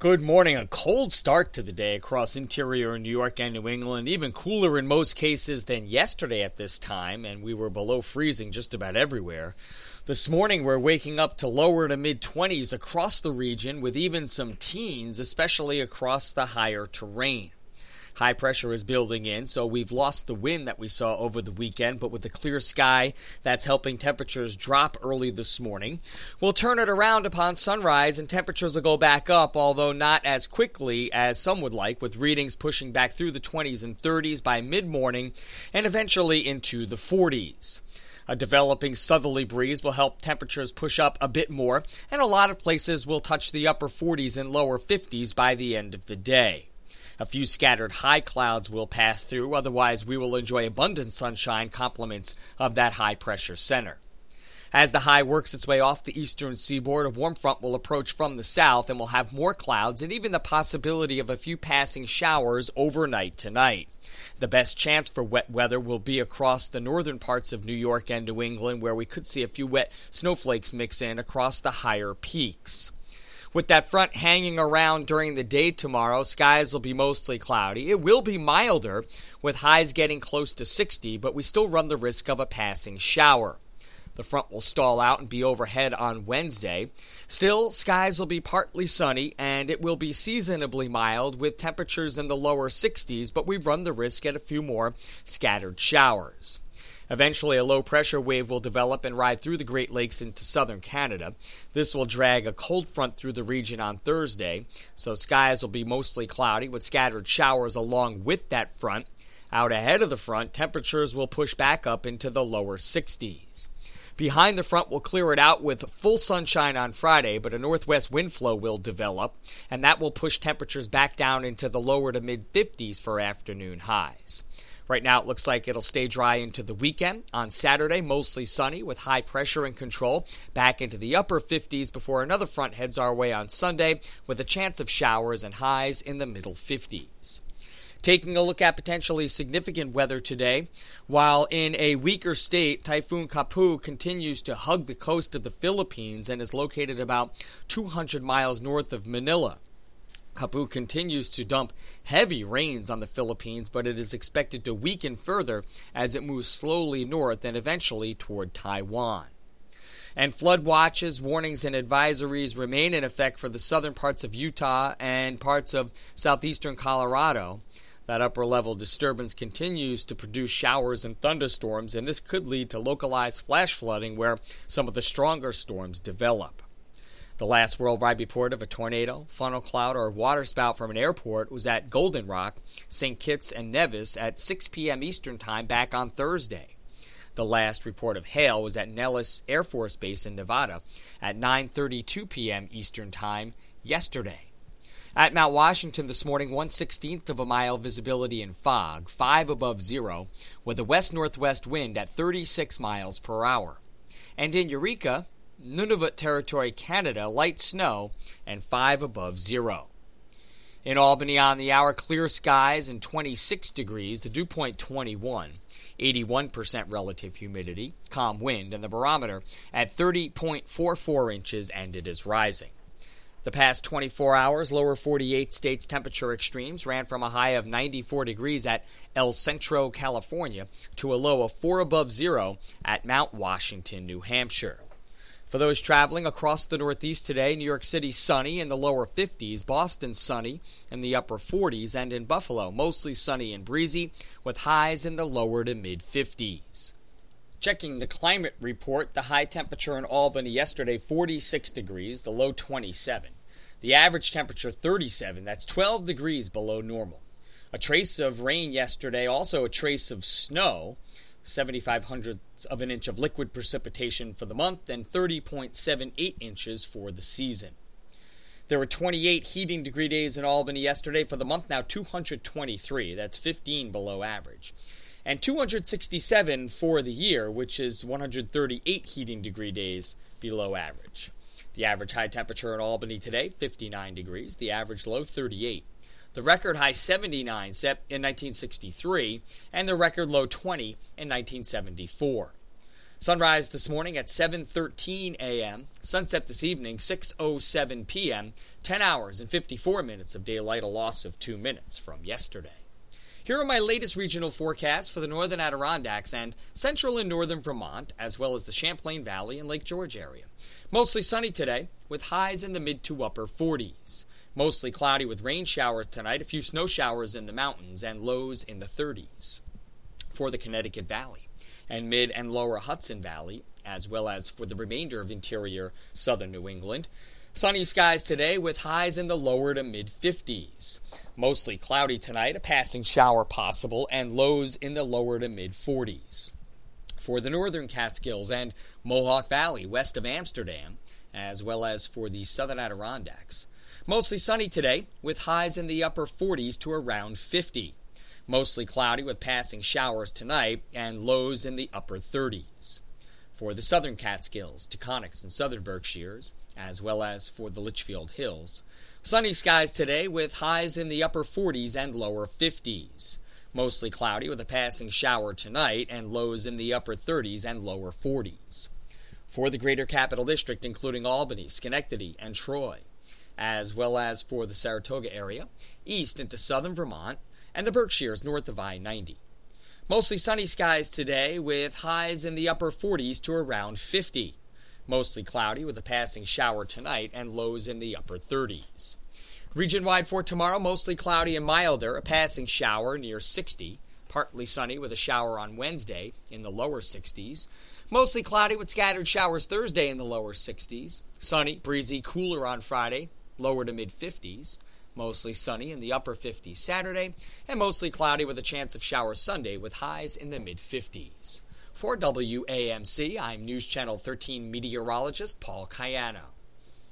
Good morning. A cold start to the day across interior New York and New England, even cooler in most cases than yesterday at this time, and we were below freezing just about everywhere. This morning we're waking up to lower to mid-20s across the region with even some teens, especially across the higher terrain. High pressure is building in, so we've lost the wind that we saw over the weekend, but with the clear sky, that's helping temperatures drop early this morning. We'll turn it around upon sunrise, and temperatures will go back up, although not as quickly as some would like, with readings pushing back through the 20s and 30s by mid-morning and eventually into the 40s. A developing southerly breeze will help temperatures push up a bit more, and a lot of places will touch the upper 40s and lower 50s by the end of the day. A few scattered high clouds will pass through, otherwise we will enjoy abundant sunshine, complements of that high-pressure center. As the high works its way off the eastern seaboard, a warm front will approach from the south and will have more clouds and even the possibility of a few passing showers overnight tonight. The best chance for wet weather will be across the northern parts of New York and New England, where we could see a few wet snowflakes mix in across the higher peaks. With that front hanging around during the day tomorrow, skies will be mostly cloudy. It will be milder, with highs getting close to 60, but we still run the risk of a passing shower. The front will stall out and be overhead on Wednesday. Still, skies will be partly sunny, and it will be seasonably mild with temperatures in the lower 60s, but we run the risk at a few more scattered showers. Eventually, a low-pressure wave will develop and ride through the Great Lakes into southern Canada. This will drag a cold front through the region on Thursday, so skies will be mostly cloudy with scattered showers along with that front. Out ahead of the front, temperatures will push back up into the lower 60s. Behind the front will clear it out with full sunshine on Friday, but a northwest wind flow will develop, and that will push temperatures back down into the lower to mid-50s for afternoon highs. Right now it looks like it'll stay dry into the weekend. On Saturday, mostly sunny with high pressure and control back into the upper 50s before another front heads our way on Sunday with a chance of showers and highs in the middle 50s. Taking a look at potentially significant weather today, while in a weaker state, Typhoon Kapu continues to hug the coast of the Philippines and is located about 200 miles north of Manila. Kapu continues to dump heavy rains on the Philippines, but it is expected to weaken further as it moves slowly north and eventually toward Taiwan. And flood watches, warnings, and advisories remain in effect for the southern parts of Utah and parts of southeastern Colorado. That upper-level disturbance continues to produce showers and thunderstorms, and this could lead to localized flash flooding where some of the stronger storms develop. The last worldwide report of a tornado, funnel cloud, or waterspout from an airport was at Golden Rock, St. Kitts, and Nevis at 6 p.m. Eastern Time back on Thursday. The last report of hail was at Nellis Air Force Base in Nevada at 9:32 p.m. Eastern Time yesterday. At Mount Washington this morning, 1/16th of a mile visibility in fog, 5 above zero, with a west-northwest wind at 36 miles per hour. And in Eureka, Nunavut Territory, Canada, light snow and 5 above zero. In Albany on the hour, clear skies and 26 degrees, the dew point 21, 81% relative humidity, calm wind, and the barometer at 30.44 inches, and it is rising. The past 24 hours, lower 48 states temperature extremes ran from a high of 94 degrees at El Centro, California, to a low of 4 above zero at Mount Washington, New Hampshire. For those traveling across the Northeast today, New York City sunny in the lower 50s, Boston sunny in the upper 40s, and in Buffalo mostly sunny and breezy with highs in the lower to mid-50s. Checking the climate report, the high temperature in Albany yesterday 46 degrees, the low 27. The average temperature 37, that's 12 degrees below normal. A trace of rain yesterday, also a trace of snow. 0.75 of an inch of liquid precipitation for the month and 30.78 inches for the season. There were 28 heating degree days in Albany yesterday. For the month now 223, that's 15 below average. And 267 for the year, which is 138 heating degree days below average. The average high temperature in Albany today, 59 degrees. The average low, 38. The record high 79 set in 1963, and the record low 20 in 1974. Sunrise this morning at 7:13 a.m., sunset this evening 6:07 p.m., 10 hours and 54 minutes of daylight, a loss of 2 minutes from yesterday. Here are my latest regional forecasts for the northern Adirondacks and central and northern Vermont, as well as the Champlain Valley and Lake George area. Mostly sunny today, with highs in the mid to upper 40s. Mostly cloudy with rain showers tonight, a few snow showers in the mountains, and lows in the 30s. For the Connecticut Valley and mid and lower Hudson Valley, as well as for the remainder of interior southern New England, sunny skies today with highs in the lower to mid 50s. Mostly cloudy tonight, a passing shower possible, and lows in the lower to mid 40s. For the northern Catskills and Mohawk Valley west of Amsterdam, as well as for the southern Adirondacks, mostly sunny today with highs in the upper 40s to around 50. Mostly cloudy with passing showers tonight and lows in the upper 30s. For the southern Catskills, Taconics, and southern Berkshires, as well as for the Litchfield Hills, sunny skies today with highs in the upper 40s and lower 50s. Mostly cloudy with a passing shower tonight and lows in the upper 30s and lower 40s. For the greater capital district, including Albany, Schenectady, and Troy, as well as for the Saratoga area, east into southern Vermont, and the Berkshires north of I-90. Mostly sunny skies today with highs in the upper 40s to around 50. Mostly cloudy with a passing shower tonight and lows in the upper 30s. Region-wide for tomorrow, mostly cloudy and milder, a passing shower near 60. Partly sunny with a shower on Wednesday in the lower 60s. Mostly cloudy with scattered showers Thursday in the lower 60s. Sunny, breezy, cooler on Friday, lower to mid 50s. Mostly sunny in the upper 50s Saturday, and mostly cloudy with a chance of showers Sunday with highs in the mid-50s. For WAMC, I'm News Channel 13 meteorologist Paul Cayano.